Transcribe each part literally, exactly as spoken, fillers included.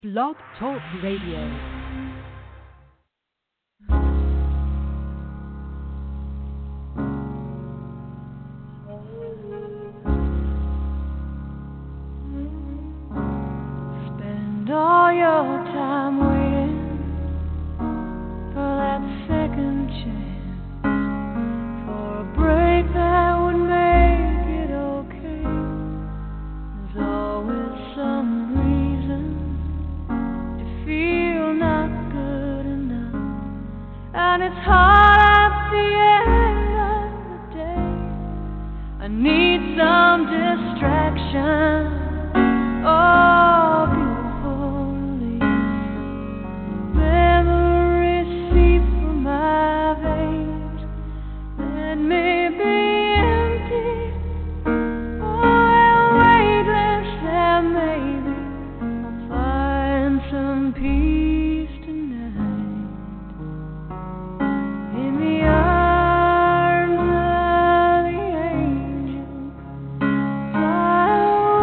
Blog Talk Radio. Spend all your time waiting for that second chance, for a break that would make it okay. There's always some reason to feel not good enough, and it's hard at the end of the day. I need some distraction. Oh, beautiful release. Memories seep from my veins. Let me be empty. Oh, weightless, and maybe I'll find some peace tonight. In the arms of the angel, fly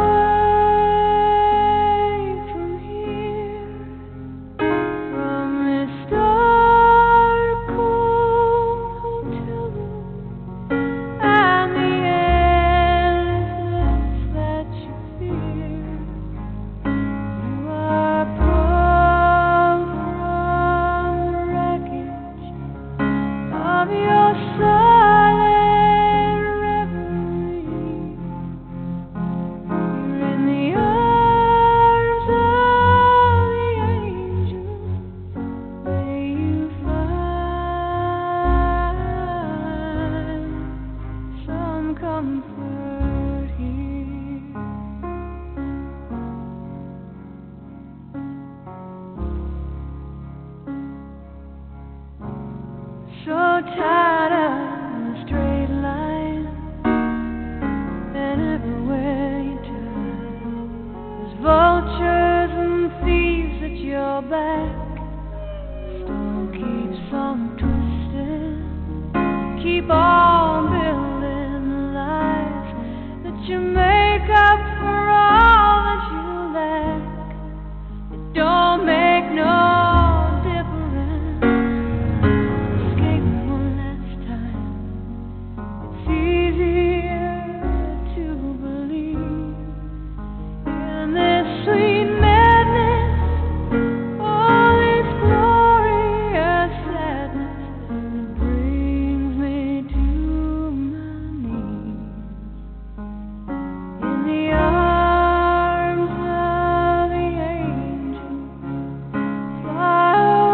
away from here, from this dark, cold hotel room, and the endlessness that you fear. You are pulled from the wreckage of your silent reverie. You're in the arms of the angel. May you find some comfort here. So tired of the straight line, and everywhere you turn, there's vultures and thieves at your back. Stone keeps on twisting. Keep on building the lies that you make up for all that you lack. It don't make no difference. Escape one last time. It's easier to believe in this sweet madness, all this glorious sadness that brings me to my knees. In the arms of the angel, fly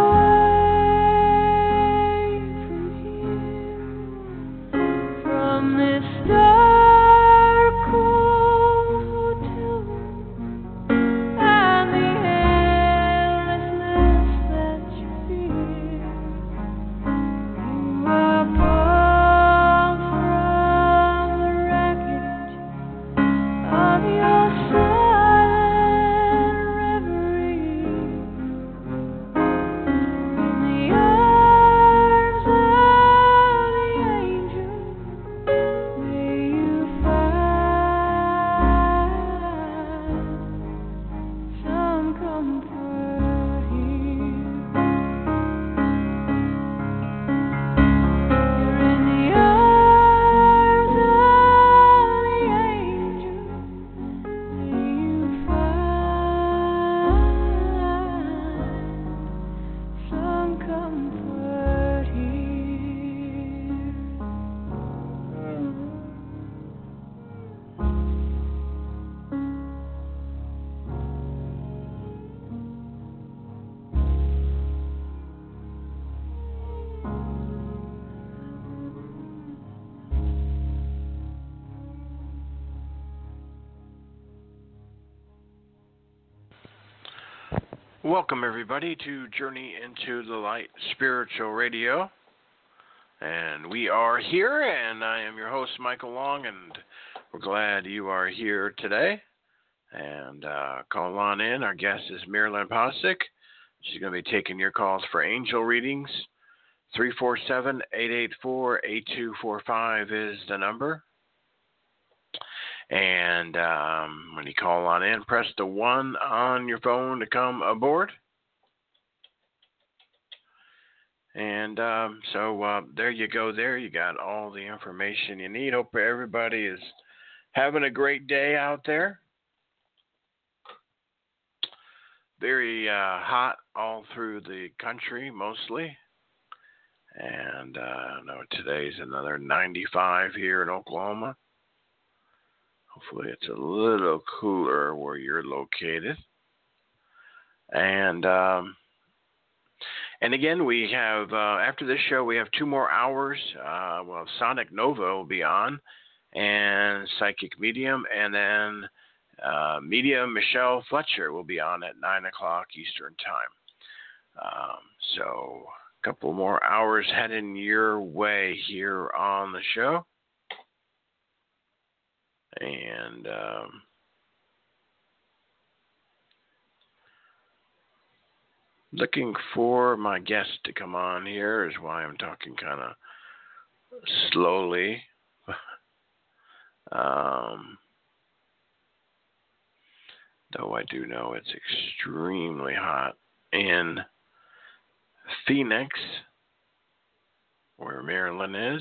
away from here, from this dark, cold hotel room, and the endlessness that you fear. You are pulled from the wreckage of your silent reverie. In the arms of the angel, may you find some comfort here. You're in the arms of the angel. May you find some comfort here. Welcome, everybody, to Journey into the Light Spiritual Radio. And we are here, and I am your host, Michael Long, and we're glad you are here today. And uh, call on in. Our guest is Marilyn Posick. She's going to be taking your calls for angel readings. three four seven, eight eight four, eight two four five is the number. And um, when you call on in, press the one on your phone to come aboard. And um, so uh, there you go there. You got all the information you need. Hope everybody is having a great day out there. Very uh, hot all through the country, mostly. And uh, I know today's another ninety-five here in Oklahoma. Hopefully it's a little cooler where you're located. And um, and again, we have, uh, after this show, we have two more hours. Uh, well, Sonic Nova will be on, and Psychic Medium, and then uh, Medium Michelle Fletcher will be on at nine o'clock Eastern Time. Um, so... couple more hours heading your way here on the show. And um, looking for my guest to come on here is why I'm talking kind of slowly. um, though I do know it's extremely hot in Phoenix, where Marilyn is.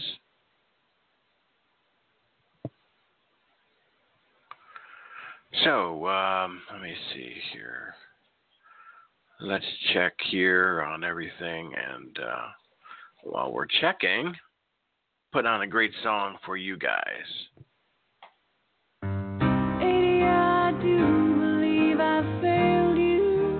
So, um, let me see here. Let's check here on everything, and uh, while we're checking, put on a great song for you guys. eighty, I do believe I failed you.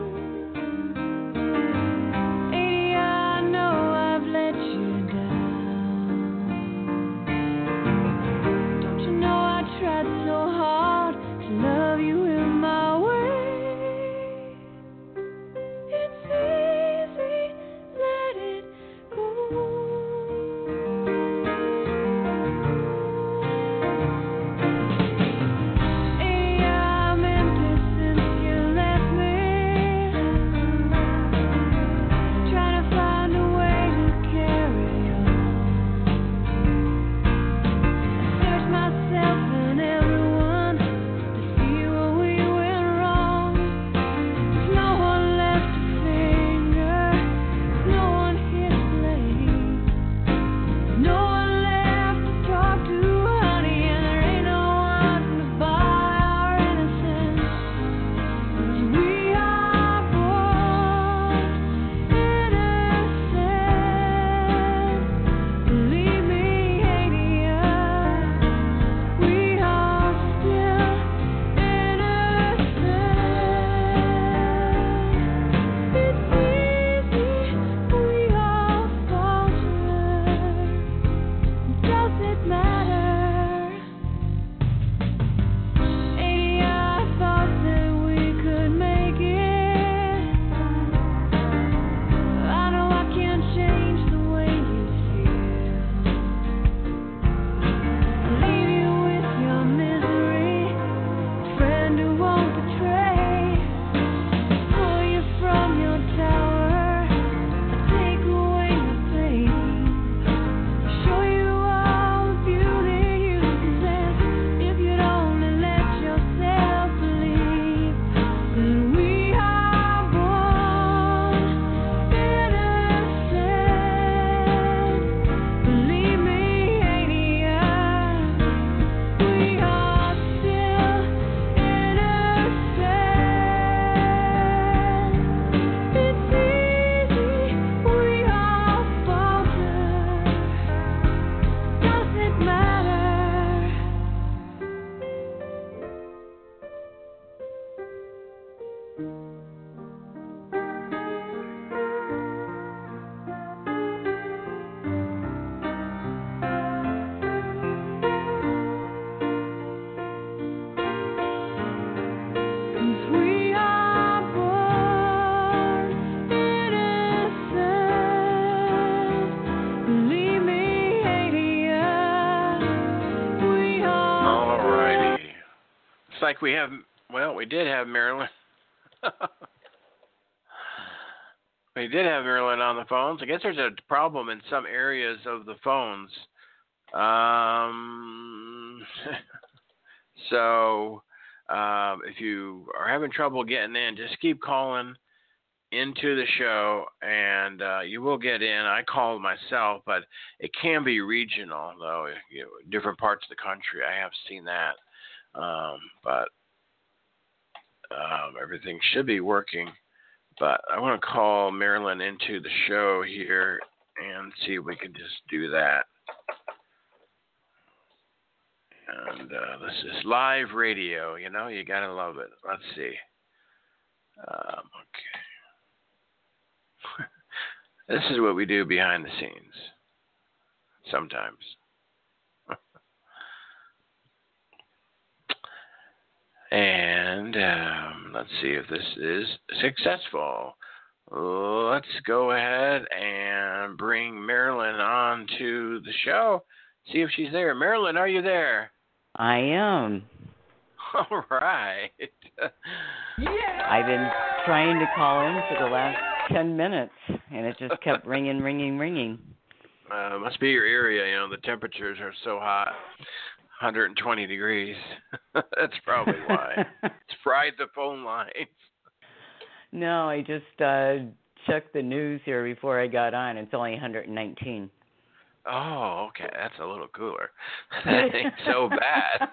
Like we have, well, we did have Marilyn. we did have Marilyn on the phones. I guess there's a problem in some areas of the phones. Um, So um, if you are having trouble getting in, just keep calling into the show, and uh, you will get in. I call myself, but it can be regional, though. You know, different parts of the country, I have seen that. Um, but um, everything should be working. But I want to call Marilyn into the show here and see if we can just do that. And uh, this is live radio, you know, you gotta love it. Let's see. Um, okay. This is what we do behind the scenes. Sometimes. And um, let's see if this is successful. Let's go ahead and bring Marilyn on to the show. See if she's there. Marilyn, are you there? I am. All right. Yeah! I've been trying to call in for the last ten minutes, and it just kept ringing, ringing, ringing. Uh, must be your area. You know, the temperatures are so hot. one hundred twenty degrees. That's probably why. It's fried the phone lines. No, I just uh, checked the news here before I got on. It's only one hundred nineteen. Oh, okay. That's a little cooler. That ain't so bad.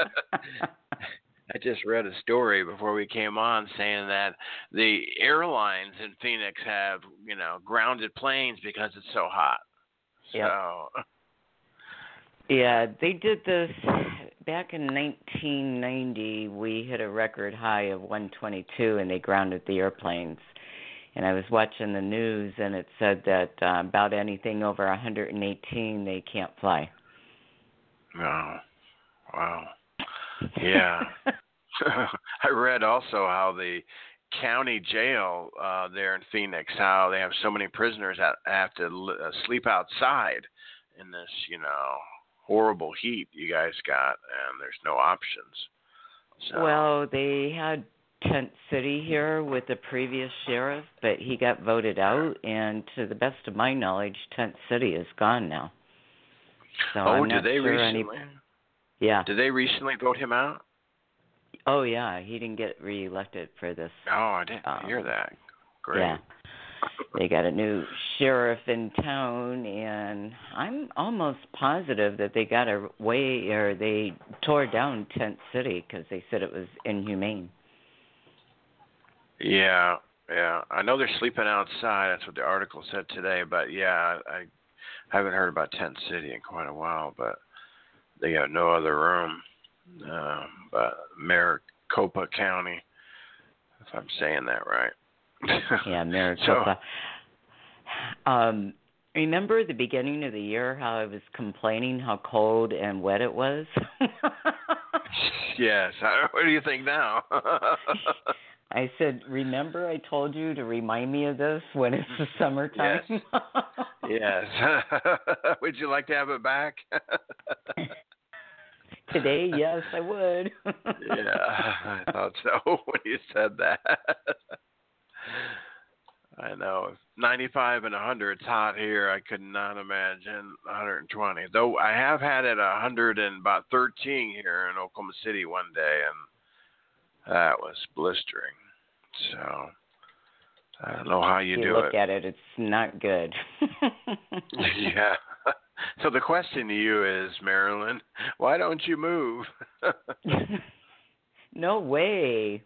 I just read a story before we came on saying that the airlines in Phoenix have, you know, grounded planes because it's so hot. Yep. So. Yeah, they did this back in nineteen ninety. We hit a record high of one twenty-two, and they grounded the airplanes. And I was watching the news, and it said that uh, about anything over one hundred eighteen, they can't fly. Oh, wow. Yeah. I read also how the county jail uh, there in Phoenix, how they have so many prisoners that have to uh, sleep outside in this, you know, horrible heat you guys got, and there's no options. So. Well, they had Tent City here with the previous sheriff, but he got voted out, and to the best of my knowledge, Tent City is gone now. So oh, I'm did not they sure recently? Any... Yeah. Did they recently vote him out? Oh, yeah. He didn't get reelected for this. Oh, I didn't um, hear that. Great. Yeah. They got a new sheriff in town, and I'm almost positive that they got away, or they tore down Tent City because they said it was inhumane. Yeah, yeah. I know they're sleeping outside. That's what the article said today. But, yeah, I haven't heard about Tent City in quite a while, but they got no other room. Uh, but Maricopa County, if I'm saying that right. Yeah, Maricopa. So, um, remember the beginning of the year how I was complaining how cold and wet it was? Yes. What do you think now? I said, remember I told you to remind me of this when it's the summertime? Yes. Yes. Would you like to have it back? Today, yes, I would. Yeah, I thought so when you said that. I know. ninety-five and one hundred, it's hot here. I could not imagine one hundred twenty. Though I have had it one hundred and about thirteen here in Oklahoma City one day, and that was blistering. So I don't know how you, you do look it. at it, it's not good. Yeah. So the question to you is, Marilyn, why don't you move? No way.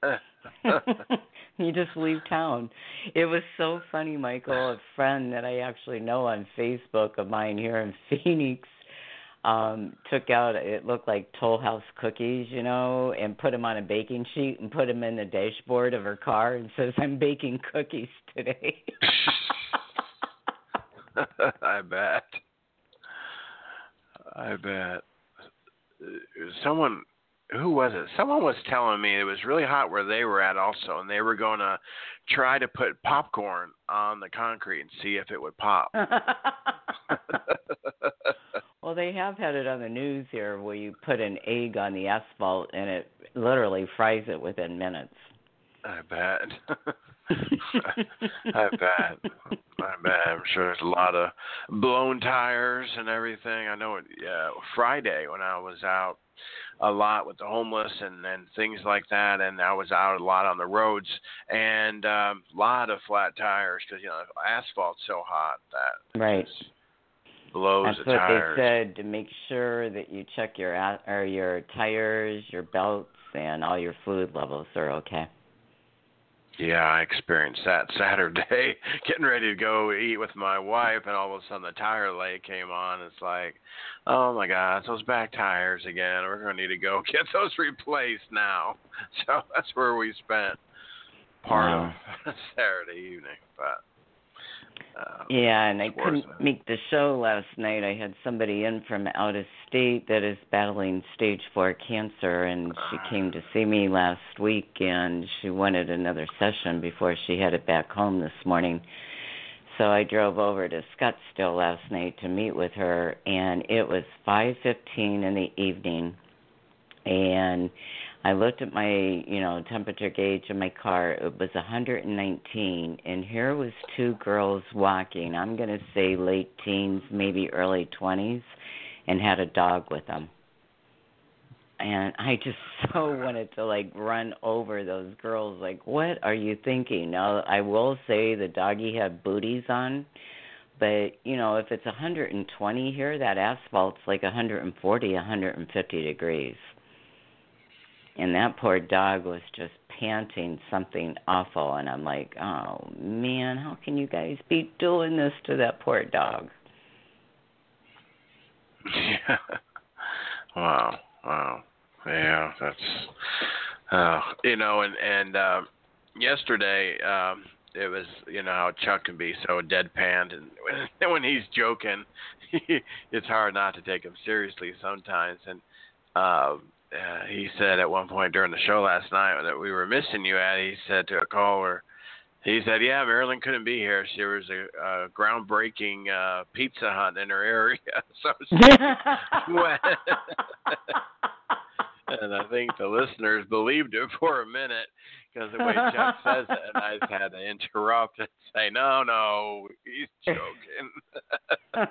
You just leave town. It was so funny, Michael. A friend that I actually know on Facebook of mine here in Phoenix um, took out, it looked like Toll House cookies, you know, and put them on a baking sheet and put them in the dashboard of her car and says, I'm baking cookies today. I bet. I bet. Someone, who was it? Someone was telling me it was really hot where they were at also, and they were going to try to put popcorn on the concrete and see if it would pop. Well, they have had it on the news here where you put an egg on the asphalt and it literally fries it within minutes. I bet. I bet. I bet. sure there's a lot of blown tires and everything. I know it, yeah, Friday when I was out a lot with the homeless and, and things like that, and I was out a lot on the roads, and a um, lot of flat tires because, you know, asphalt's so hot that right. just blows That's the what tires. they said, to make sure that you check your or your tires, your belts, and all your fluid levels are okay. Yeah, I experienced that Saturday, getting ready to go eat with my wife, and all of a sudden the tire light came on. It's like, oh my God, it's those back tires again. We're going to need to go get those replaced now. So that's where we spent part wow. of Saturday evening. But uh, yeah, and I it. couldn't make the show last night. I had somebody in from out of state that is battling stage four cancer, and she came to see me last week, and she wanted another session before she headed back home this morning. So I drove over to Scottsdale last night to meet with her, and it was five fifteen in the evening, and I looked at my, you know, temperature gauge in my car. It was one hundred nineteen, and here was two girls walking. I'm going to say late teens, maybe early twenties, and had a dog with them. And I just so wanted to, like, run over those girls. Like, what are you thinking? Now, I will say the doggy had booties on, but, you know, if it's one hundred twenty here, that asphalt's like one hundred forty, one hundred fifty degrees. And that poor dog was just panting something awful. And I'm like, oh, man, how can you guys be doing this to that poor dog? Yeah. Wow. Wow. Yeah, that's, uh, you know, and, and uh, yesterday um, it was, you know, how Chuck can be so deadpanned. And when he's joking, it's hard not to take him seriously sometimes. And, uh, Uh, he said at one point during the show last night that we were missing you, Addie. He said to a caller, he said, yeah, Marilyn couldn't be here. There was a, a groundbreaking uh, Pizza Hut in her area. So she went. And I think the listeners believed it for a minute because the way Chuck says it, and I just had to interrupt and say, no, no, he's joking.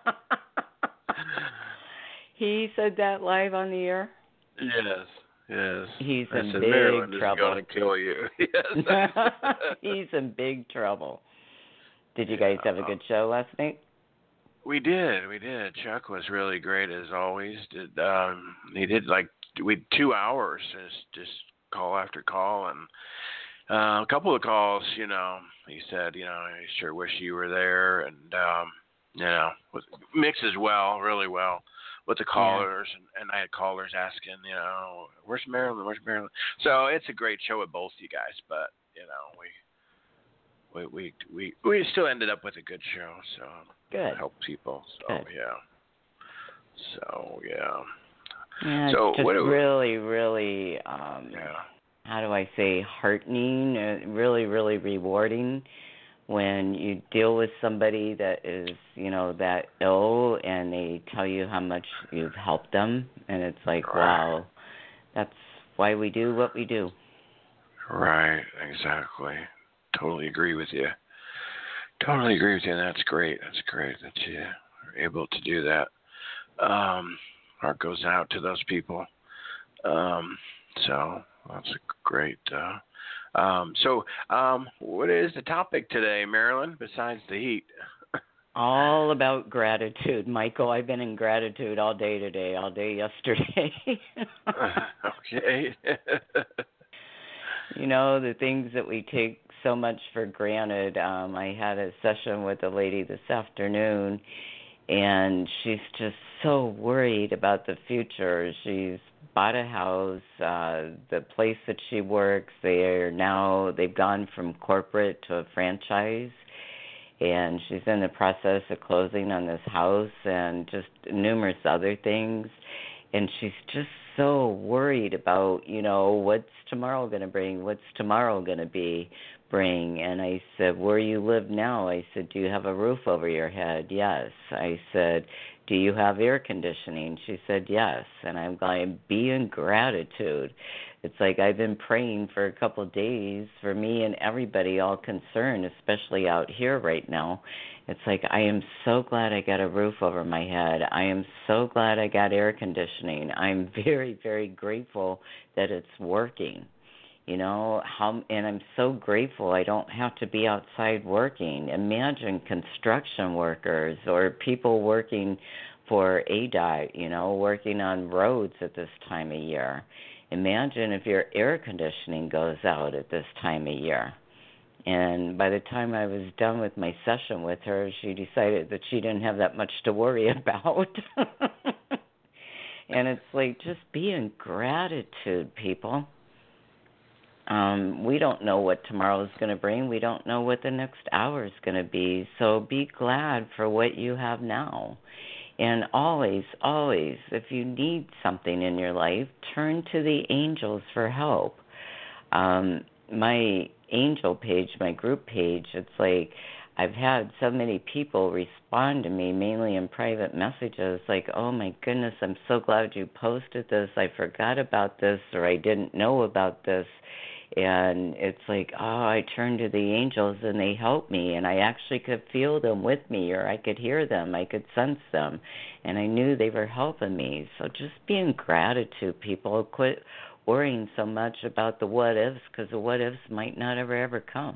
He said that live on the air? Yes, yes. He's I in said, big Marilyn trouble. Is going to kill you. Yes. He's in big trouble. Did you guys have a good show last night? We did, we did. Chuck was really great as always. Did um, he did like we two hours, just just call after call, and uh, a couple of calls. You know, he said, you know, I sure wish you were there, and um, you know, was mixes well, really well. With the callers, yeah. and, and I had callers asking, you know, where's Marilyn, where's Marilyn? So it's a great show with both you guys, but, you know, we we we we, we still ended up with a good show, so good. Help people, so good. yeah. So, yeah. Yeah, so it's just what do, really, really, um, yeah. how do I say, heartening, uh, really, really rewarding when you deal with somebody that is, you know, that ill and they tell you how much you've helped them. And it's like, right. wow, that's why we do what we do. Right, exactly. Totally agree with you. Totally agree with you, and that's great. That's great that you are able to do that. Um, heart goes out to those people. Um, so that's a great... Uh, Um, so, um, what is the topic today, Marilyn, besides the heat? All about gratitude, Michael. I've been in gratitude all day today, all day yesterday. Okay. You know, the things that we take so much for granted. Um, I had a session with a lady this afternoon, and she's just so worried about the future. She's bought a house, uh, the place that she works, they are now, they've gone from corporate to a franchise, and she's in the process of closing on this house and just numerous other things, and she's just so worried about, you know, what's tomorrow going to bring, what's tomorrow going to be, bring, and I said, where you live now? I said, do you have a roof over your head? Yes. I said, do you have air conditioning? She said, yes. And I'm going, be in gratitude. It's like I've been praying for a couple of days for me and everybody all concerned, especially out here right now. It's like I am so glad I got a roof over my head. I am so glad I got air conditioning. I'm very, very grateful that it's working. You know, how, and I'm so grateful I don't have to be outside working. Imagine construction workers or people working for A D O T, you know, working on roads at this time of year. Imagine if your air conditioning goes out at this time of year. And by the time I was done with my session with her, she decided that she didn't have that much to worry about. And it's like, just be in gratitude, people. Um, we don't know what tomorrow is going to bring. We don't know what the next hour is going to be. So be glad for what you have now. And always, always, if you need something in your life, turn to the angels for help. Um, my angel page, my group page, it's like I've had so many people respond to me, mainly in private messages, like, oh, my goodness, I'm so glad you posted this. I forgot about this, or I didn't know about this. And it's like, oh, I turned to the angels and they helped me, and I actually could feel them with me, or I could hear them, I could sense them, and I knew they were helping me. So just be in gratitude, people. Quit worrying so much about the what ifs, because the what ifs might not ever, ever come.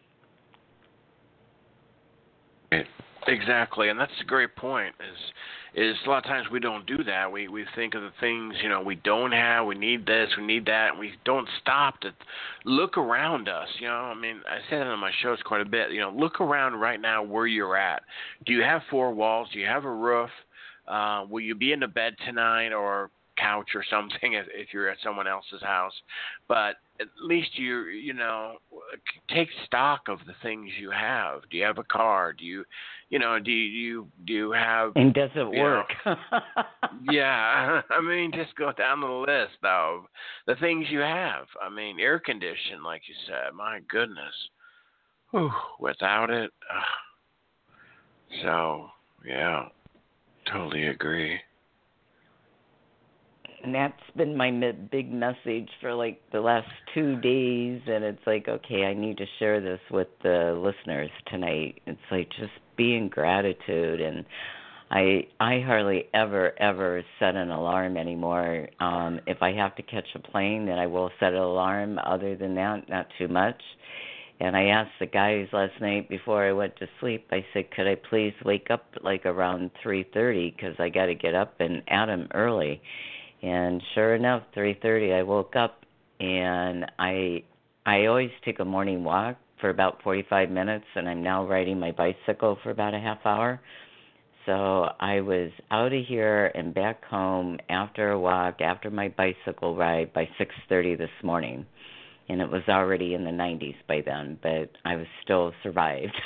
Exactly, and that's a great point. Is is a lot of times we don't do that. We we think of the things, you know, we don't have. We need this. We need that. And we don't stop to look around us. You know, I mean, I say that on my shows quite a bit. You know, look around right now where you're at. Do you have four walls? Do you have a roof? Uh, will you be in a bed tonight or couch or something if, if you're at someone else's house? But at least you you know take stock of the things you have. Do you have a car? Do you you know do you do you have and does it work? Know, yeah, I mean, just go down the list of the things you have. I mean, air conditioning, like you said. My goodness, whew, without it. Uh, so yeah, totally agree. And that's been my big message for like the last two days. And it's like, okay, I need to share this with the listeners tonight. It's like, just be in gratitude. And I I hardly ever, ever set an alarm anymore. Um, if I have to catch a plane, then I will set an alarm. Other than that, not too much. And I asked the guys last night before I went to sleep, I said, could I please wake up like around three thirty, because I got to get up and at them early. And sure enough, three thirty, I woke up, and I I always take a morning walk for about forty-five minutes, and I'm now riding my bicycle for about a half hour. So I was out of here and back home after a walk, after my bicycle ride, by six thirty this morning. And it was already in the nineties by then, but I was still survived.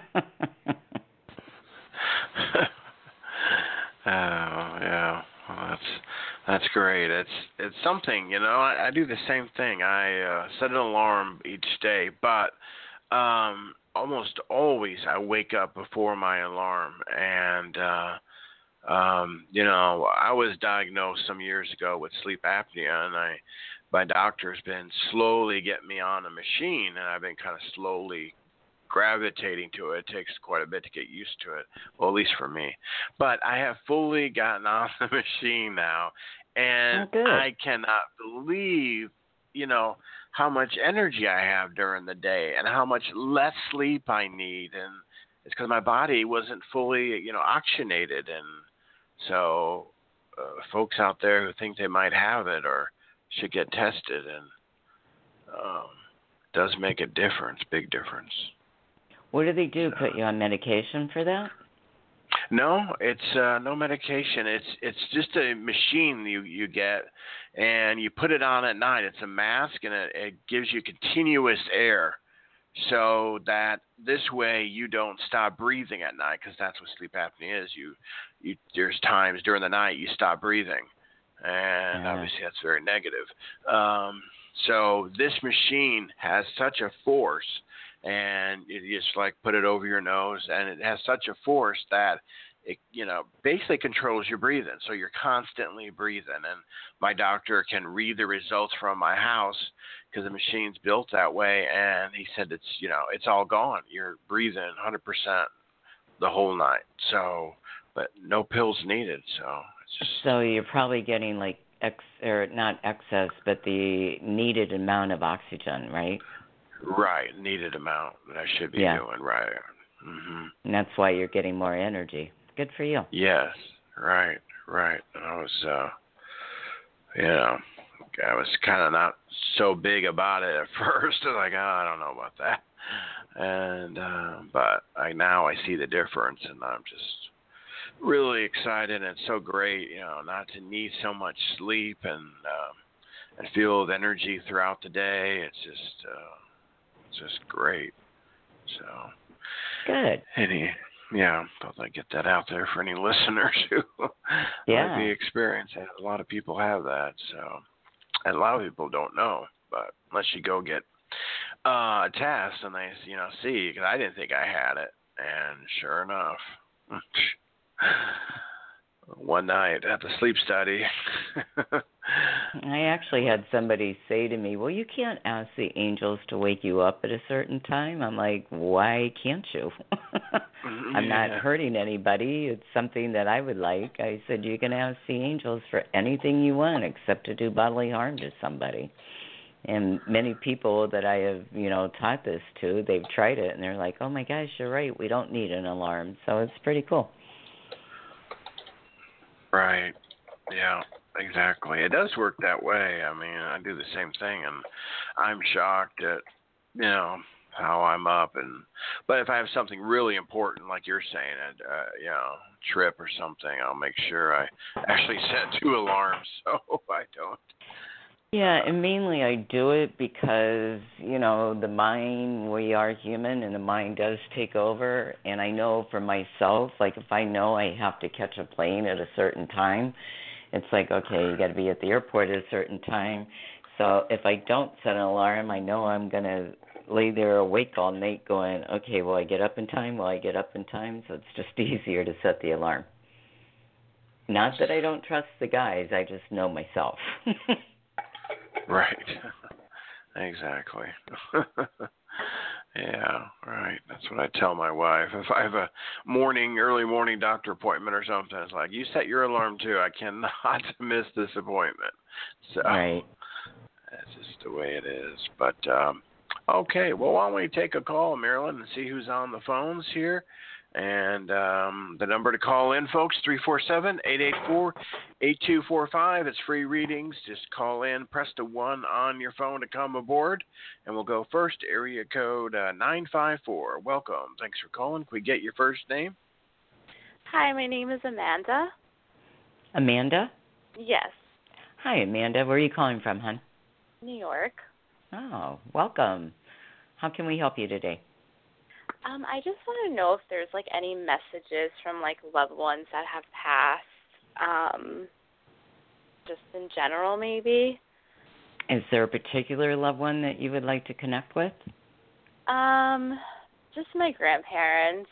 Oh, yeah. Well, that's that's great. It's it's something, you know. I, I do the same thing. I uh, set an alarm each day, but um, almost always I wake up before my alarm. And uh, um, you know, I was diagnosed some years ago with sleep apnea, and I my doctor's been slowly getting me on a machine, and I've been kind of slowly gravitating to it. It takes quite a bit to get used to it, well, at least for me. But I have fully gotten on the machine now, and oh, I cannot believe, you know, how much energy I have during the day and how much less sleep I need. And it's because my body wasn't fully, you know, oxygenated. And so uh, folks out there who think they might have it or should get tested, and um, it does make a difference, big difference. What do they do? Put you on medication for that? No, it's uh, no medication. It's it's just a machine you, you get, and you put it on at night. It's a mask, and it, it gives you continuous air, so that this way you don't stop breathing at night, because that's what sleep apnea is. You, you there's times during the night you stop breathing, and yeah. obviously that's very negative. Um, so this machine has such a force. And you just like put it over your nose, and it has such a force that it, you know, basically controls your breathing. So you're constantly breathing. And my doctor can read the results from my house because the machine's built that way. And he said it's, you know, it's all gone. You're breathing one hundred percent the whole night. So, but no pills needed. So it's just. So you're probably getting like ex or not excess, but the needed amount of oxygen, right? Right, needed amount that I should be yeah. doing. Right. Mm-hmm. And that's why you're getting more energy. Good for you. Yes. Right. Right. And I was, uh, you know, I was kind of not so big about it at first. I was like, oh, I don't know about that. And uh, but I now I see the difference, and I'm just really excited. And it's so great, you know, not to need so much sleep and um, and feel the energy throughout the day. It's just uh, it's just great. So good. Any yeah, thought I'd get that out there for any listeners who yeah. might be experiencing it. A lot of people have that, so and a lot of people don't know. But unless you go get uh, a test and they, you know, see, because I didn't think I had it, and sure enough, one night at the sleep study. I actually had somebody say to me, well, you can't ask the angels to wake you up at a certain time. I'm like, why can't you? I'm not yeah. hurting anybody. It's something that I would like. I said, you can ask the angels for anything you want except to do bodily harm to somebody. And many people that I have, you know, taught this to, they've tried it, and they're like, oh, my gosh, you're right. We don't need an alarm. So it's pretty cool. Right. Yeah, exactly. It does work that way. I mean, I do the same thing, and I'm shocked at, you know, how I'm up. And but if I have something really important, like you're saying, uh, you know, trip or something, I'll make sure I actually set two alarms so I don't. Yeah, and mainly I do it because, you know, the mind, we are human, and the mind does take over. And I know for myself, like if I know I have to catch a plane at a certain time, it's like, okay, you got to be at the airport at a certain time. So if I don't set an alarm, I know I'm going to lay there awake all night going, okay, will I get up in time? Will I get up in time? So it's just easier to set the alarm. Not that I don't trust the guys, I just know myself. Right. Exactly. Yeah, right. That's what I tell my wife. If I have a morning, early morning doctor appointment or something, it's like, you set your alarm too. I cannot miss this appointment. So right. That's just the way it is. But, um, okay, well, why don't we take a call, Marilyn, and see who's on the phones here. And um, the number to call in, folks, three four seven, eight eight four, eight two four five. It's free readings. Just call in, press the one on your phone to come aboard, and we'll go first, area code uh, nine five four. Welcome. Thanks for calling. Can we get your first name? Hi, my name is Amanda. Amanda? Yes. Hi, Amanda. Where are you calling from, hon? New York. Oh, welcome. How can we help you today? Um, I just want to know if there's, like, any messages from, like, loved ones that have passed, um, just in general, maybe. Is there a particular loved one that you would like to connect with? Um, just my grandparents.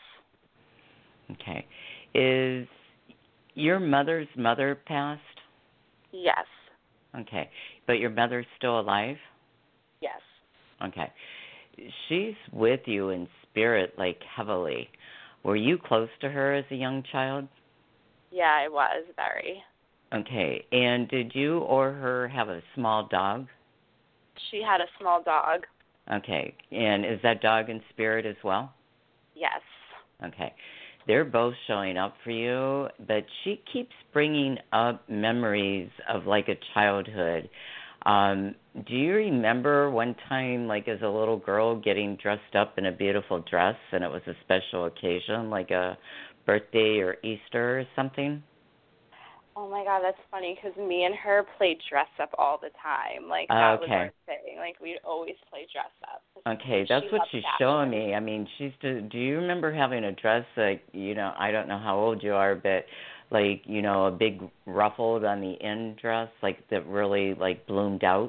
Okay. Is your mother's mother passed? Yes. Okay. But your mother's still alive? Yes. Okay. She's with you in spirit, like, heavily. Were you close to her as a young child? Yeah, I was, very. Okay. And did you or her have a small dog? She had a small dog. Okay. And is that dog in spirit as well? Yes. Okay. They're both showing up for you, but she keeps bringing up memories of, like, a childhood. Um, do you remember one time, like, as a little girl getting dressed up in a beautiful dress and it was a special occasion, like a birthday or Easter or something? Oh, my God, that's funny because me and her played dress up all the time. Like, that okay. was our thing. Like, we'd always play dress up. Okay, that's she what she's showing fashion. me. I mean, she's. Do, do you remember having a dress, like, you know, I don't know how old you are, but, like, you know, a big ruffled on the end dress, like, that really, like, bloomed out?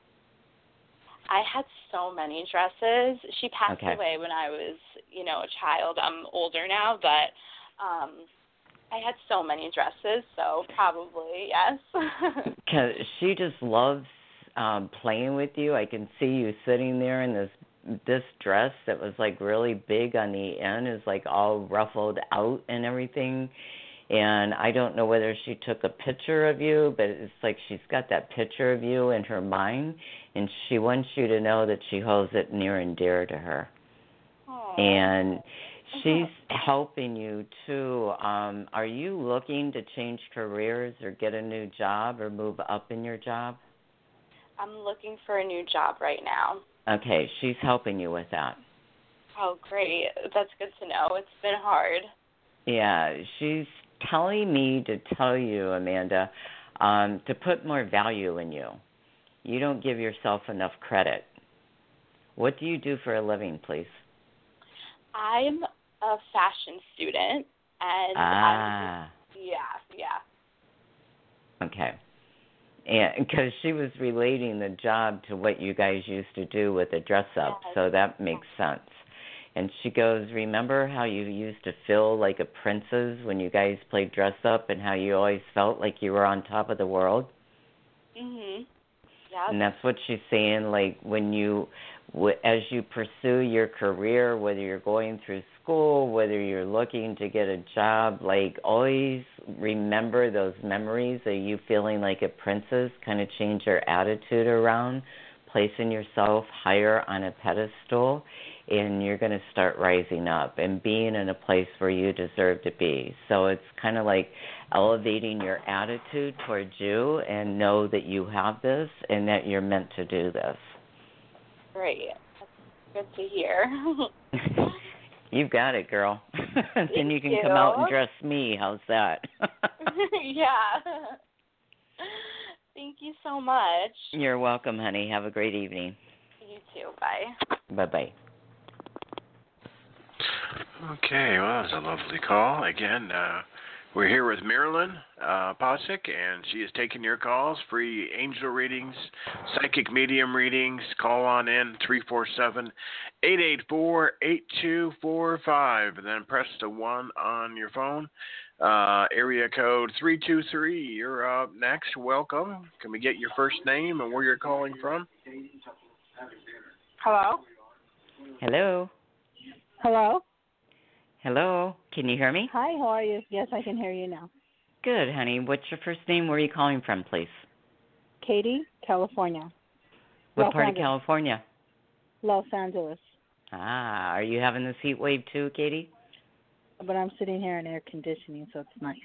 I had so many dresses. She passed okay. away when I was, you know, a child. I'm older now, but um, I had so many dresses, so probably yes. Cause she just loves um, playing with you. I can see you sitting there in this this dress that was like really big on the end, is like all ruffled out and everything. And I don't know whether she took a picture of you, but it's like she's got that picture of you in her mind, and she wants you to know that she holds it near and dear to her. Aww. And she's helping you too. Um, are you looking to change careers or get a new job or move up in your job? I'm looking for a new job right now. Okay, she's helping you with that. Oh, great. That's good to know. It's been hard. Yeah, she's telling me to tell you, Amanda, um, to put more value in you. You don't give yourself enough credit. What do you do for a living, please? I'm a fashion student, and ah. I'm, yeah, yeah. Okay. And because she was relating the job to what you guys used to do with the dress up, Yes. so that makes sense. And she goes, remember how you used to feel like a princess when you guys played dress up, and how you always felt like you were on top of the world? Mhm. Yeah. And that's what she's saying, like when you, as you pursue your career, whether you're going through school, whether you're looking to get a job, like always remember those memories of you feeling like a princess, kind of change your attitude around, placing yourself higher on a pedestal, and you're going to start rising up and being in a place where you deserve to be. So it's kind of like elevating your attitude towards you, and know that you have this and that you're meant to do this. Great. That's good to hear. You've got it, girl. Then you can you. come out and dress me. How's that? Yeah. Thank you so much. You're welcome, honey. Have a great evening. You too. Bye. Bye-bye. Okay, well, that was a lovely call. Again, uh, we're here with Marilyn uh, Posick, and she is taking your calls, free angel readings, psychic medium readings. Call on in, three four seven, eight eight four, eight two four five, and then press the one on your phone. Uh, area code three two three, you're up next. Welcome. Can we get your first name and where you're calling from? Hello? Hello? Hello? Hello? Can you hear me? Hi, how are you? Yes, I can hear you now. Good, honey. What's your first name? Where are you calling from, please? Katie, California. What Los part Angeles. of California? Los Angeles. Ah, are you having this heat wave too, Katie? But I'm sitting here in air conditioning, so it's nice.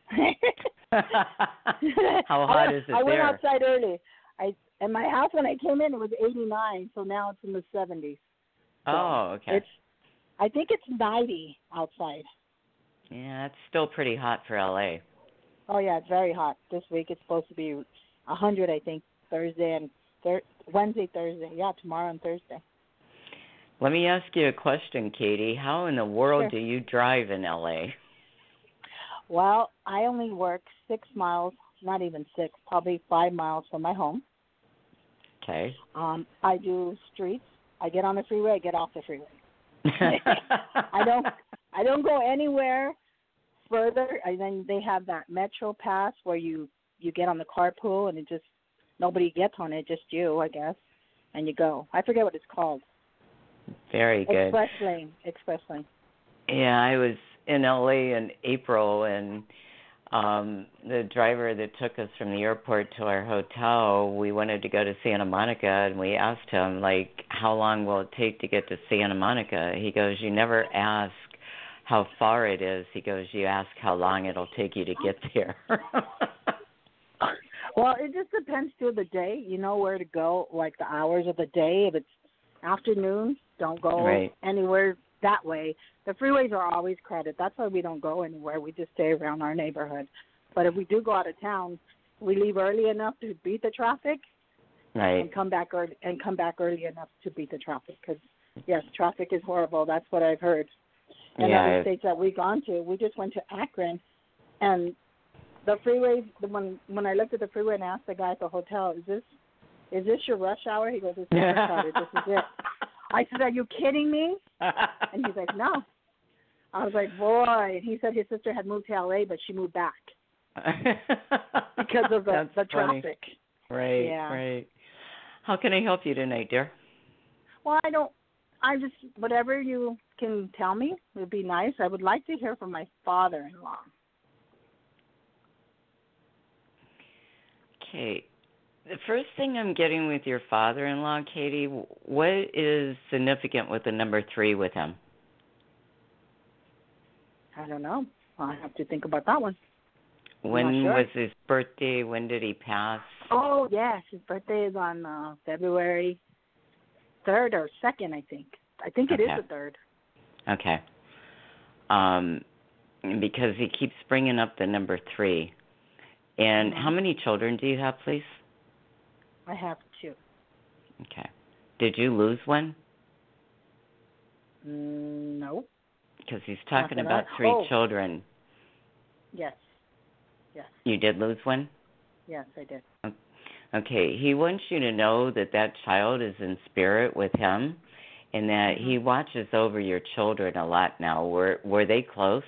How hot is it I went there? outside early. I in my house when I came in it was eighty-nine, so now it's in the seventies. So oh, okay. It's I think it's ninety outside. Yeah, it's still pretty hot for L A. Oh yeah, it's very hot. This week it's supposed to be one hundred, I think, Thursday and thir- Wednesday, Thursday. Yeah, tomorrow and Thursday. Let me ask you a question, Katie. How in the world Sure. do you drive in L A? Well, I only work six miles, not even six, probably five miles from my home. Okay. Um, I do streets. I get on the freeway. I get off the freeway. I don't. I don't go anywhere further. And then they have that Metro Pass where you you get on the carpool and it just nobody gets on it, just you, I guess, and you go. I forget what it's called. Very good. Express lane. Express lane. Yeah, I was in L A in April, and um the driver that took us from the airport to our hotel, we wanted to go to Santa Monica, and we asked him, like, how long will it take to get to Santa Monica? He goes, you never ask how far it is. He goes, you ask how long it'll take you to get there. Well, it just depends to the day. You know where to go, like the hours of the day. If it's afternoon, don't go Right. anywhere that way. The freeways are always crowded. That's why we don't go anywhere. We just stay around our neighborhood. But if we do go out of town, we leave early enough to beat the traffic, Right. and come back early and come back early enough to beat the traffic. Because yes, traffic is horrible. That's what I've heard. In Yeah, other it- states that we've gone to, we just went to Akron, and the freeways. When when I looked at the freeway and asked the guy at the hotel, "Is this is this your rush hour?" He goes, "It's the rush hour. This is it." I said, "Are you kidding me?" And he's like, "No." I was like, boy. And he said his sister had moved to L A, but she moved back because of the, the traffic. Right, yeah. right. How can I help you tonight, dear? Well, I don't, I just, whatever you can tell me would be nice. I would like to hear from my father-in-law. Okay. The first thing I'm getting with your father-in-law, Katie, what is significant with the number three with him? I don't know. I'll have to think about that one. When sure. was his birthday? When did he pass? Oh, yes. His birthday is on uh, February third or second, I think. I think it okay. is the third. Okay. Um, because he keeps bringing up the number three. And mm-hmm. how many children do you have, please? I have two. Okay. Did you lose one? Mm, no. Because he's talking Not about I... three oh. children. Yes. Yes. You did lose one? Yes, I did. Okay. He wants you to know that that child is in spirit with him and that mm-hmm. he watches over your children a lot now. Were were they close?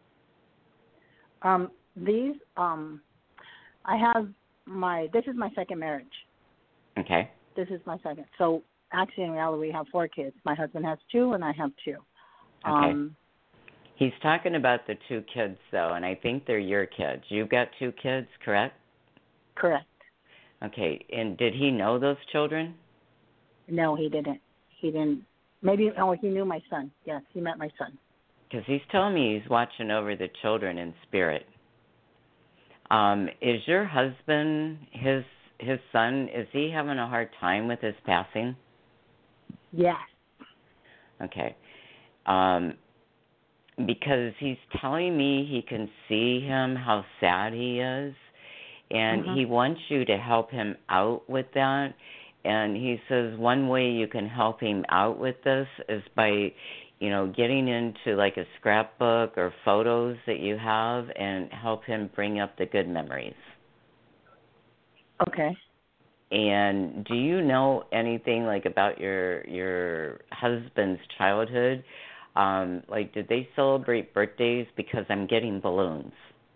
Um, these, um, I have my, this is my second marriage. Okay. This is my second. So actually, in reality, we have four kids. My husband has two, and I have two. Okay. Um, He's talking about the two kids, though, and I think they're your kids. You've got two kids, correct? Correct. Okay. And did he know those children? No, he didn't. He didn't. Maybe, oh, he knew my son. Yes, he met my son. Because he's telling me he's watching over the children in spirit. Um, is your husband, his his son, is he having a hard time with his passing? Yes. Okay. Um, because he's telling me he can see him, how sad he is, and mm-hmm. he wants you to help him out with that. And he says one way you can help him out with this is by, you know, getting into like a scrapbook or photos that you have and help him bring up the good memories. Okay. And do you know anything like about your your husband's childhood? Um, like, did they celebrate birthdays? Because I'm getting balloons.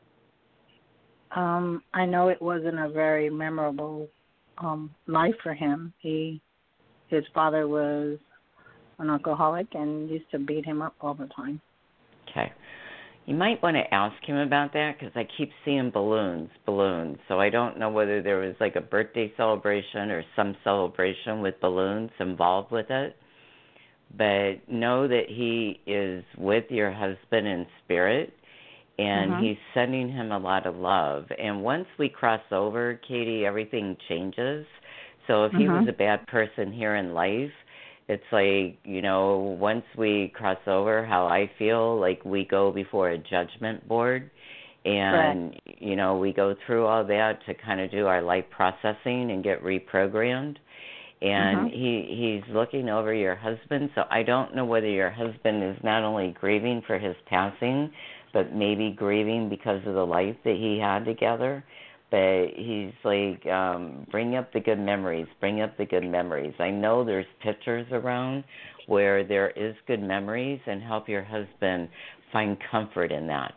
Um, I know it wasn't a very memorable um, life for him. He, his father was an alcoholic and used to beat him up all the time. Okay. You might want to ask him about that because I keep seeing balloons, balloons. So I don't know whether there was like a birthday celebration or some celebration with balloons involved with it. But know that he is with your husband in spirit, and mm-hmm. he's sending him a lot of love. And once we cross over, Katie, everything changes. So if mm-hmm. he was a bad person here in life, it's like, you know, once we cross over, how I feel, like we go before a judgment board. And, Correct. you know, we go through all that to kind of do our life processing and get reprogrammed. And mm-hmm. he he's looking over your husband, so I don't know whether your husband is not only grieving for his passing, but maybe grieving because of the life that he had together. But he's like, um, bring up the good memories, bring up the good memories. I know there's pictures around where there is good memories, and help your husband find comfort in that.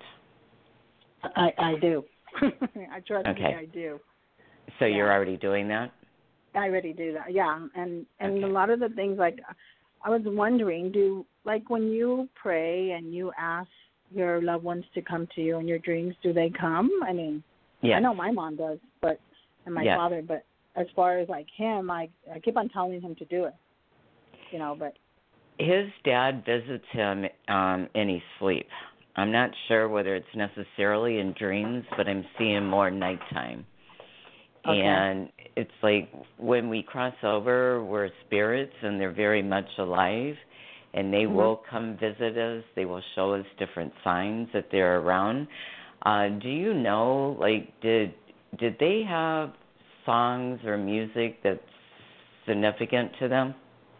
I, I do. I trust okay. me, I do. So yeah. you're already doing that? I already do that, yeah. And and okay. a lot of the things, like, I was wondering, do, like, when you pray and you ask your loved ones to come to you in your dreams, do they come? I mean, yes. I know my mom does, but and my yes. father, but as far as, like, him, I, I keep on telling him to do it, you know, but. His dad visits him um, in his sleep. I'm not sure whether it's necessarily in dreams, but I'm seeing more nighttime. Okay. And it's like when we cross over, we're spirits and they're very much alive, and they mm-hmm. will come visit us. They will show us different signs that they're around. Uh, do you know, like, did did they have songs or music that's significant to them?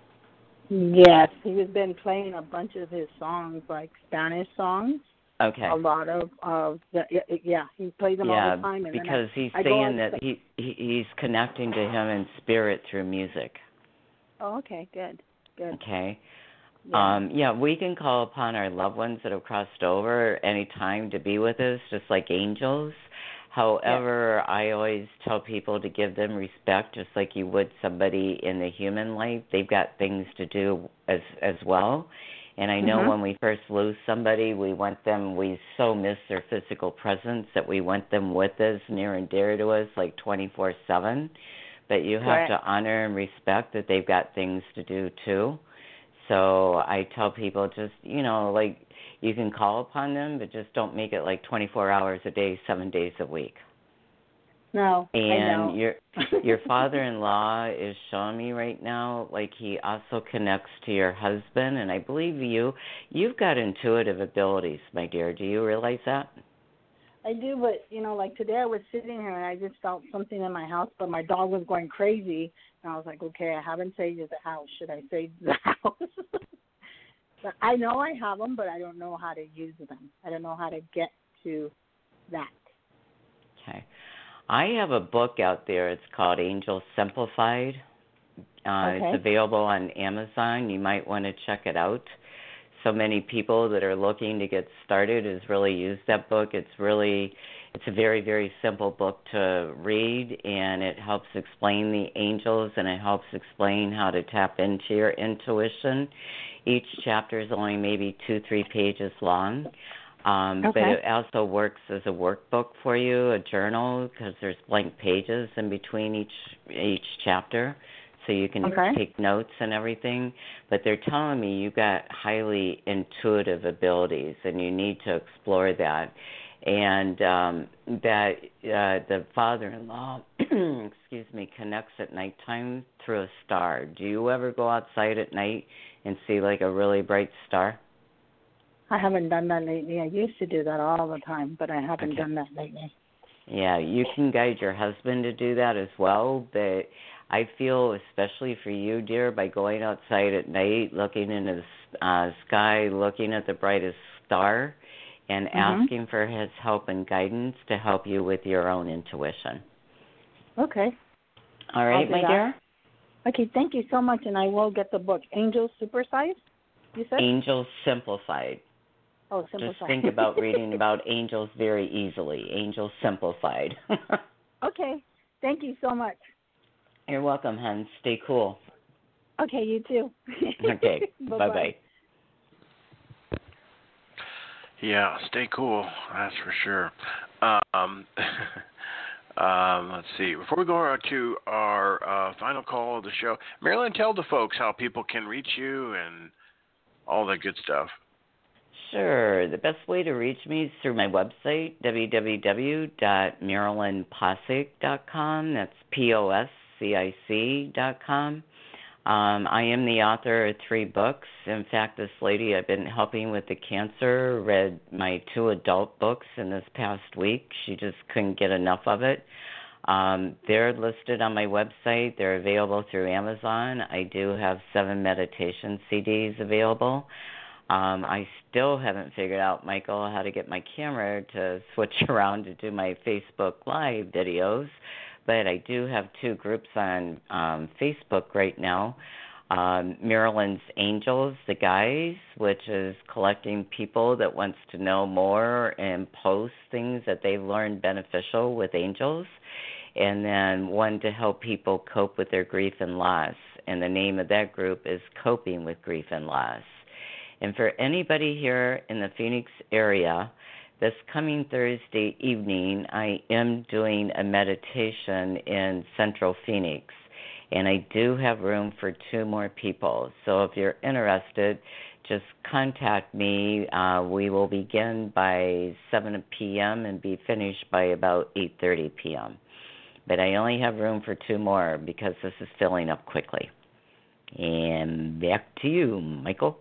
Yes, he's been playing a bunch of his songs, like Spanish songs. Okay. A lot of, of the, yeah, he plays them yeah, all the time. And because then I, he's I saying that he, he he's connecting to him in spirit through music. Oh, okay, good, good. Okay. Yeah. Um, yeah, we can call upon our loved ones that have crossed over any time to be with us, just like angels. However, yeah. I always tell people to give them respect, just like you would somebody in the human life. They've got things to do as as well. And I know mm-hmm. when we first lose somebody, we want them, we so miss their physical presence that we want them with us, near and dear to us, like twenty-four seven. But you have Correct. to honor and respect that they've got things to do too. So I tell people just, you know, like you can call upon them, but just don't make it like twenty-four hours a day, seven days a week. No, and I know. your your father-in-law is showing me right now, like he also connects to your husband, and I believe you, you've got intuitive abilities, my dear. Do you realize that? I do, but, you know, like today I was sitting here and I just felt something in my house, but my dog was going crazy, and I was like, okay, I haven't saved the house. Should I save the house? But I know I have them, but I don't know how to use them. I don't know how to get to that. Okay. I have a book out there. It's called Angel Simplified. Uh, okay. It's available on Amazon. You might want to check it out. So many people that are looking to get started has really used that book. It's really, it's a very, very simple book to read, and it helps explain the angels, and it helps explain how to tap into your intuition. Each chapter is only maybe two, three pages long. Um, okay. But it also works as a workbook for you, a journal, because there's blank pages in between each each chapter, so you can okay. take notes and everything. But they're telling me you've got highly intuitive abilities, and you need to explore that. And um, that uh, the father-in-law, excuse me, connects at nighttime through a star. Do you ever go outside at night and see like a really bright star? I haven't done that lately. I used to do that all the time, but I haven't okay. done that lately. Yeah, you can guide your husband to do that as well, but I feel especially for you, dear, by going outside at night, looking into the uh, sky, looking at the brightest star, and mm-hmm. asking for his help and guidance to help you with your own intuition. Okay. All right, my that. dear? Okay, thank you so much, and I will get the book. Angels Supersize, you said? Angels Simplified. Oh, Simplified. Just think about reading about angels very easily. Angels Simplified. Okay, thank you so much. You're welcome, hon. Stay cool. Okay, you too. Okay, bye-bye. Yeah, stay cool. That's for sure. Um, um, let's see. Before we go to our uh, final call of the show, Marilyn, tell the folks how people can reach you and all that good stuff. Sure. The best way to reach me is through my website, w w w dot marilyn posick dot com. That's P O S C I C dot com. Um, I am the author of three books. In fact, this lady I've been helping with the cancer read my two adult books in this past week. She just couldn't get enough of it. Um, they're listed on my website. They're available through Amazon. I do have seven meditation C Ds available. Um, I still haven't figured out, Michael, how to get my camera to switch around to do my Facebook Live videos, but I do have two groups on um, Facebook right now. Um, Marilyn's Angels, the Guys, which is collecting people that wants to know more and post things that they've learned beneficial with angels, and then one to help people cope with their grief and loss, and the name of that group is Coping with Grief and Loss. And for anybody here in the Phoenix area, this coming Thursday evening, I am doing a meditation in Central Phoenix, and I do have room for two more people. So if you're interested, just contact me. Uh, we will begin by seven p.m. and be finished by about eight thirty p.m. But I only have room for two more because this is filling up quickly. And back to you, Michael.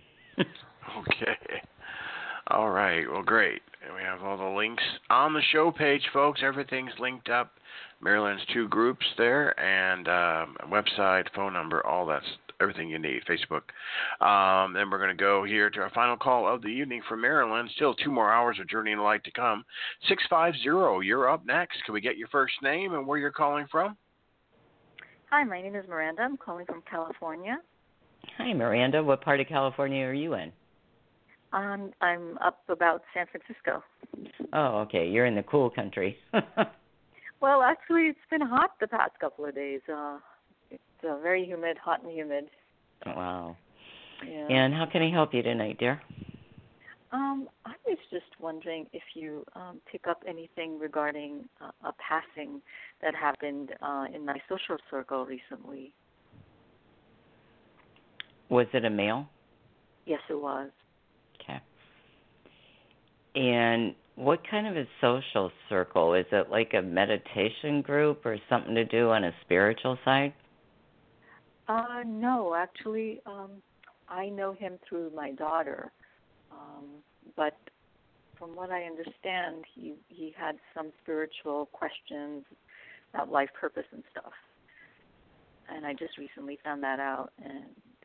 Okay. All right. Well, great. And we have all the links on the show page, folks. Everything's linked up. Marilyn's two groups there, and um, website, phone number, all that's everything you need. Facebook. Um, then we're going to go here to our final call of the evening from Marilyn. Still two more hours of Journey in Light to come. six five zero. You're up next. Can we get your first name and where you're calling from? Hi, my name is Miranda. I'm calling from California. Hi, Miranda. What part of California are you in? Um, I'm up about San Francisco. Oh, okay. You're in the cool country. Well, actually, it's been hot the past couple of days. Uh, it's uh, very humid, hot and humid. Wow. Yeah. And how can I help you tonight, dear? Um, I was just wondering if you um, pick up anything regarding uh, a passing that happened uh, in my social circle recently. Was it a male? Yes, it was. Okay. And what kind of a social circle? Is it like a meditation group or something to do on a spiritual side? Uh, no, actually, um, I know him through my daughter. Um, but from what I understand, he, he had some spiritual questions about life purpose and stuff. And I just recently found that out. And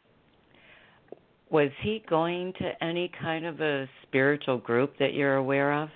was he going to any kind of a spiritual group that you're aware of?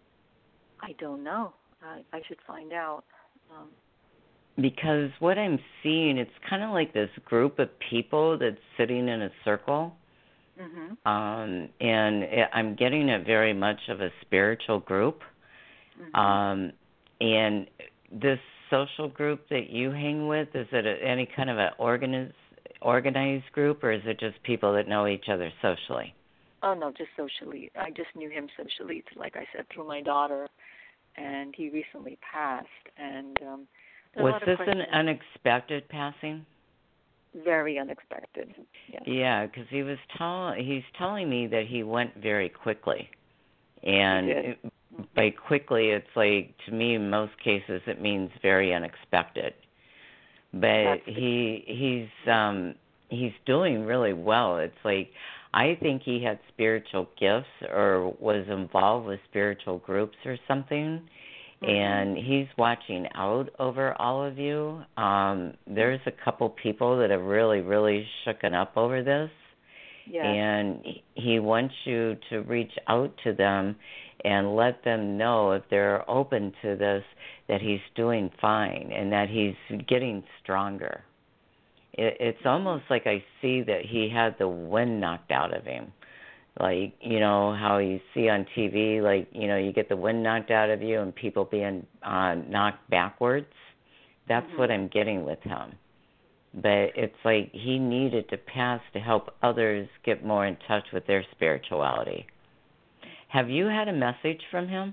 I don't know. I, I should find out. Um, because what I'm seeing, it's kind of like this group of people that's sitting in a circle. Mm-hmm. Um, and it, I'm getting it very much of a spiritual group. Mm-hmm. Um, and this social group that you hang with, is it a, any kind of an organiz, organized group, or is it just people that know each other socially? Oh, no, just socially. I just knew him socially, like I said, through my daughter, and he recently passed. And um, was this an unexpected passing? Very unexpected. Yes. Yeah, because he was tell he's telling me that he went very quickly, and it, by quickly, it's like, to me, in most cases, it means very unexpected. But he he's um he's doing really well. It's like, I think he had spiritual gifts or was involved with spiritual groups or something. Mm-hmm. And he's watching out over all of you. Um, there's a couple people that have really, really shooken up over this. Yes. And he wants you to reach out to them and let them know, if they're open to this, that he's doing fine and that he's getting stronger. It, it's almost like I see that he had the wind knocked out of him. Like, you know, how you see on T V, like, you know, you get the wind knocked out of you and people being uh, knocked backwards. That's mm-hmm. what I'm getting with him. But it's like he needed to pass to help others get more in touch with their spirituality. Have you had a message from him?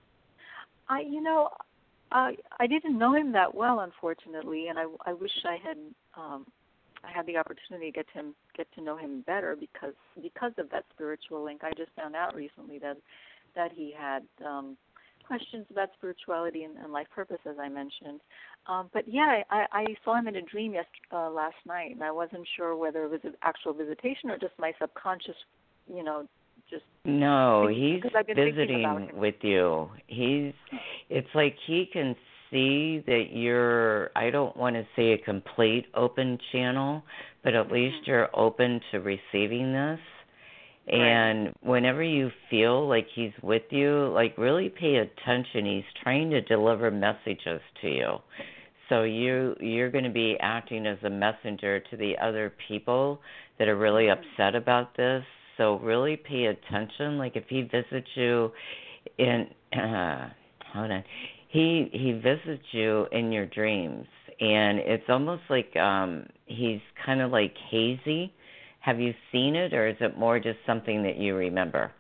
I, you know, I I didn't know him that well, unfortunately, and I I wish I had um, I had the opportunity to get him get to know him better because because of that spiritual link. I just found out recently that that he had um, questions about spirituality and, and life purpose, as I mentioned. Um, but yeah, I, I saw him in a dream yes, uh, last night, and I wasn't sure whether it was an actual visitation or just my subconscious, you know, just. No, thinking, he's visiting with you. He's. It's like he can see that you're, I don't want to say a complete open channel, but at mm-hmm. least you're open to receiving this. Right. And whenever you feel like he's with you, like, really pay attention. He's trying to deliver messages to you. So you, you're going to be acting as a messenger to the other people that are really mm-hmm. upset about this. So really pay attention. Like, if he visits you in, uh, hold on, he he visits you in your dreams, and it's almost like um, he's kind of like hazy. Have you seen it, or is it more just something that you remember?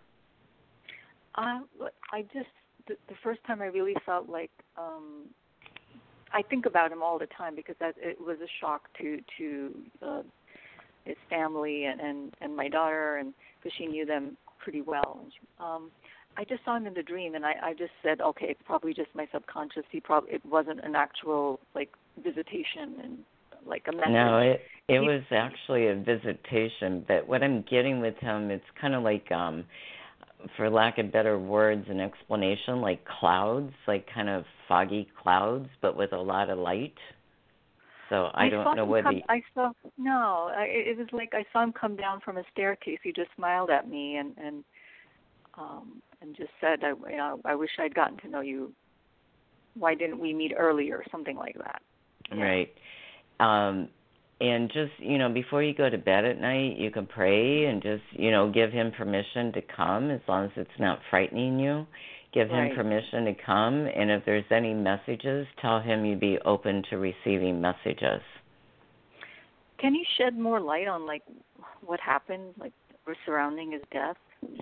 Uh, I just, the, the first time I really felt like, um, I think about him all the time because that, it was a shock to, to uh, his family and, and, and my daughter, and because she knew them pretty well. Um, I just saw him in the dream, and I, I just said, okay, it's probably just my subconscious. He probably it wasn't an actual like visitation and like a message. No, it it he, was actually a visitation. But what I'm getting with him, it's kind of like, um, for lack of better words and explanation, like clouds, like kind of foggy clouds, but with a lot of light. So I, I don't know whether come, you... I saw no. I, it was like I saw him come down from a staircase. He just smiled at me and and um, and just said, I, you know, I wish I'd gotten to know you. Why didn't we meet earlier? Something like that. Yeah. Right. Um, and just, you know, before you go to bed at night, you can pray and just, you know, give him permission to come as long as it's not frightening you. Give him Right. permission to come, and if there's any messages, tell him you'd be open to receiving messages. Can you shed more light on, like, what happened, like, or surrounding his death?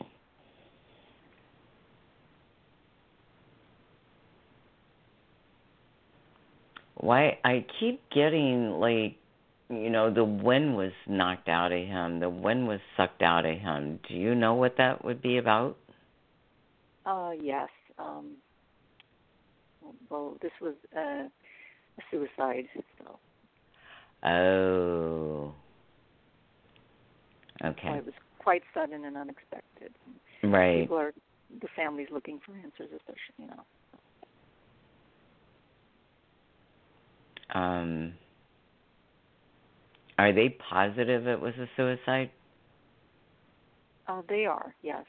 Why I keep getting, like, you know, the wind was knocked out of him. The wind was sucked out of him. Do you know what that would be about? Uh, yes. Um, well, this was uh, a suicide, so. Oh. Okay. So it was quite sudden and unexpected. Right. People are, the family's looking for answers, especially, you know. Um, are they positive it was a suicide? Uh, they are, yes.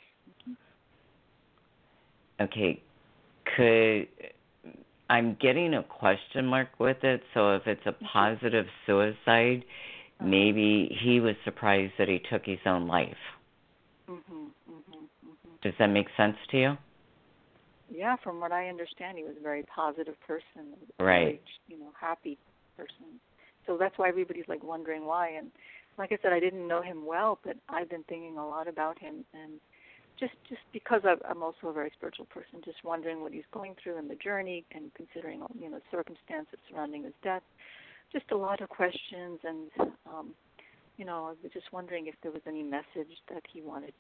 Okay. Could I'm getting a question mark with it, so if it's a positive suicide, Uh-huh. maybe he was surprised that he took his own life. Mhm. Mhm. Mhm. Does that make sense to you? Yeah, from what I understand, he was a very positive person, a Right. very, you know, happy person. So that's why everybody's like wondering why. And like I said, I didn't know him well, but I've been thinking a lot about him, and just just because I've, I'm also a very spiritual person, just wondering what he's going through in the journey, and considering, you know, circumstances surrounding his death. Just a lot of questions, and um, you know, I was just wondering if there was any message that he wanted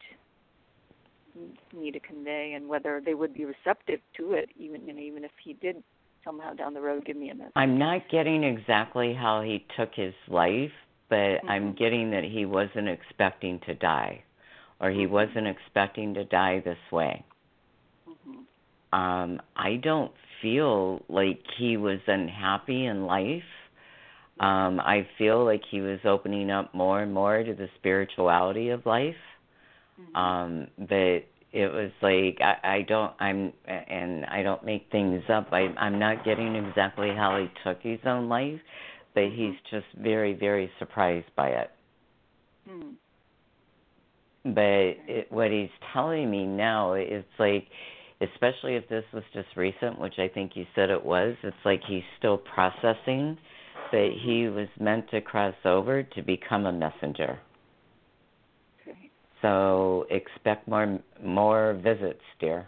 me to convey, and whether they would be receptive to it, even, you know, even if he did somehow down the road give me a message. I'm not getting exactly how he took his life, but Mm-hmm. I'm getting that he wasn't expecting to die, or he Mm-hmm. wasn't expecting to die this way. Mm-hmm. Um, I don't feel like he was unhappy in life. Um, I feel like he was opening up more and more to the spirituality of life. Mm-hmm. Um, but it was like I, I don't I'm and I don't make things up. I I'm not getting exactly how he took his own life, but Mm-hmm. he's just very, very surprised by it. Mm-hmm. But it, what he's telling me now, it's like, especially if this was just recent, which I think you said it was, it's like he's still processing that he was meant to cross over to become a messenger. Okay. So expect more more visits, dear.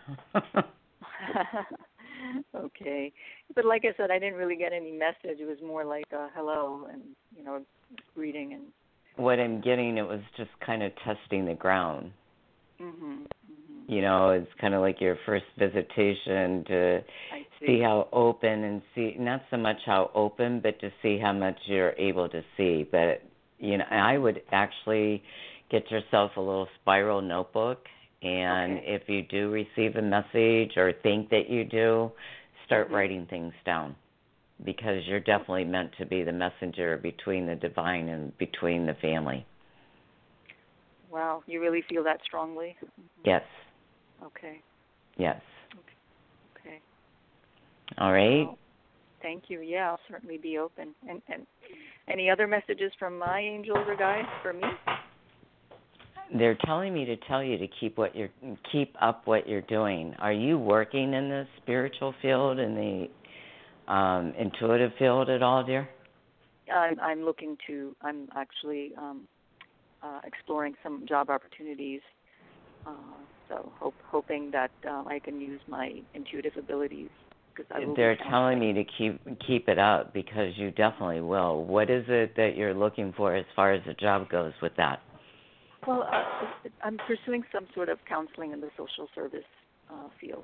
Okay. But like I said, I didn't really get any message. It was more like a hello and, you know, greeting. And what I'm getting, it was just kind of testing the ground. mm-hmm. Mm-hmm. You know, it's kind of like your first visitation to I see. see how open and see, not so much how open, but to see how much you're able to see. But, you know, I would actually get yourself a little spiral notebook, and Okay. if you do receive a message or think that you do, start Mm-hmm. writing things down, because you're definitely meant to be the messenger between the divine and between the family. Wow, you really feel that strongly? Yes. Okay. Yes. Okay. All right. Well, thank you. Yeah, I'll certainly be open. And, and any other messages from my angels or guides for me? They're telling me to tell you to keep what you're keep up what you're doing. Are you working in the spiritual field, in the um, intuitive field at all, dear? I'm, I'm looking to. I'm actually um, uh, exploring some job opportunities. Uh, so hope, hoping that um, I can use my intuitive abilities. Because I will They're be telling me to keep keep it up, because you definitely will. What is it that you're looking for as far as the job goes with that? Well, uh, I'm pursuing some sort of counseling in the social service uh, field.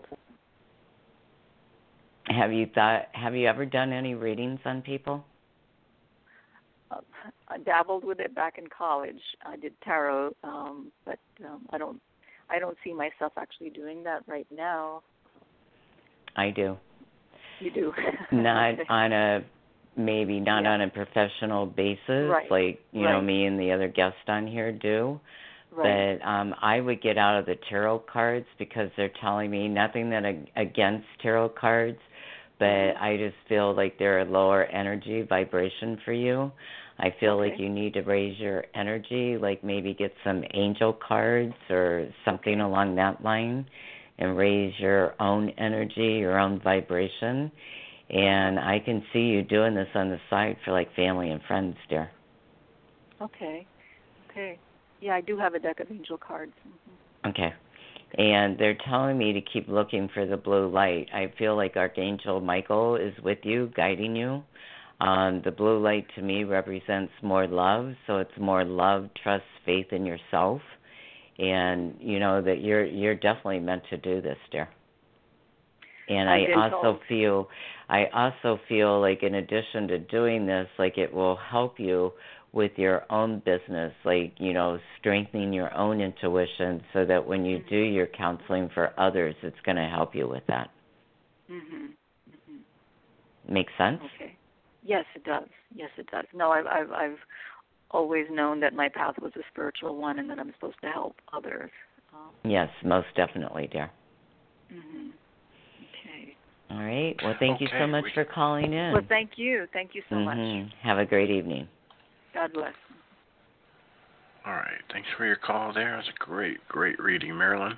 Have you thought? Have you ever done any readings on people? Uh, I dabbled with it back in college. I did tarot, um, but um, I don't. I don't see myself actually doing that right now. I do. You do. Not Okay. on a maybe not Yeah. on a professional basis, Right. like you know Right. me and the other guest on here do. Right. But um, I would get out of the tarot cards, because they're telling me nothing that ag- against tarot cards, but Mm-hmm. I just feel like they're a lower energy vibration for you. I feel Okay. like you need to raise your energy, like maybe get some angel cards or something along that line, and raise your own energy, your own vibration. And I can see you doing this on the side for like family and friends, dear. Okay. Okay. Yeah, I do have a deck of angel cards. Mm-hmm. Okay. And they're telling me to keep looking for the blue light. I feel like Archangel Michael is with you, guiding you. Um, the blue light to me represents more love, so it's more love, trust, faith in yourself, and you know that you're you're definitely meant to do this, dear. And I also feel, I also feel like in addition to doing this, like it will help you with your own business, like, you know, strengthening your own intuition so that when you do your counseling for others, it's going to help you with that. Mm-hmm. Mm-hmm. Make sense? Okay. Yes, it does. Yes, it does. No, I've, I've, I've always known that my path was a spiritual one and that I'm supposed to help others. Um, yes, most definitely, dear. Mm-hmm. Okay. All right. Well, thank okay. you so much we... for calling in. Well, thank you. Thank you so mm-hmm. much. Have a great evening. God bless. All right. Thanks for your call there. It was a great, great reading, Marilyn.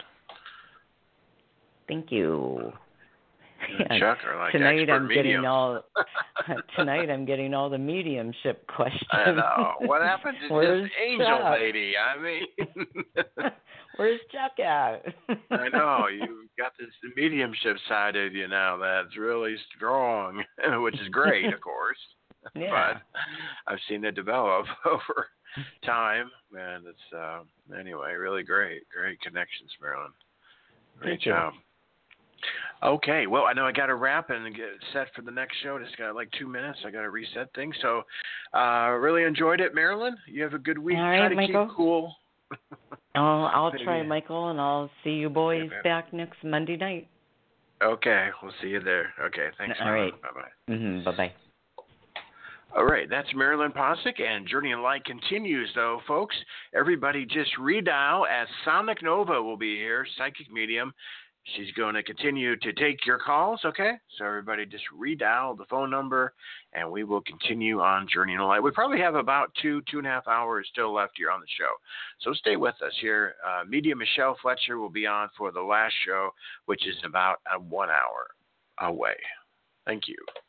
Thank you. Yeah. Chuck are like tonight expert I'm mediums. getting all tonight I'm getting all the mediumship questions. I know. What happened to Where's this angel Chuck? lady? I mean, where's Chuck at? I know you've got this mediumship side of you now that's really strong, which is great, of course. Yeah. But I've seen it develop over time, and it's uh, anyway really great, great connections, Marilyn. Great Thank you. job. Okay, well, I know I got to wrap and get set for the next show. Just got like two minutes. I got to reset things. So, uh, really enjoyed it, Marilyn. You have a good week. All Try right, to Michael. keep cool. Oh, I'll Maybe. try, Michael, and I'll see you boys Yeah, back next Monday night. Okay, we'll see you there. Okay, thanks. All right. Bye bye. Mm-hmm. Bye bye. All right, that's Marilyn Posick, and Journey in Light continues, though, folks. Everybody just redial as Sonic Nova will be here, psychic medium. She's going to continue to take your calls, okay? So everybody just redial the phone number, and we will continue on Journey in Light. We probably have about two, two and a half hours still left here on the show. So stay with us here. Uh, Medium Michelle Fletcher will be on for the last show, which is about uh, one hour away. Thank you.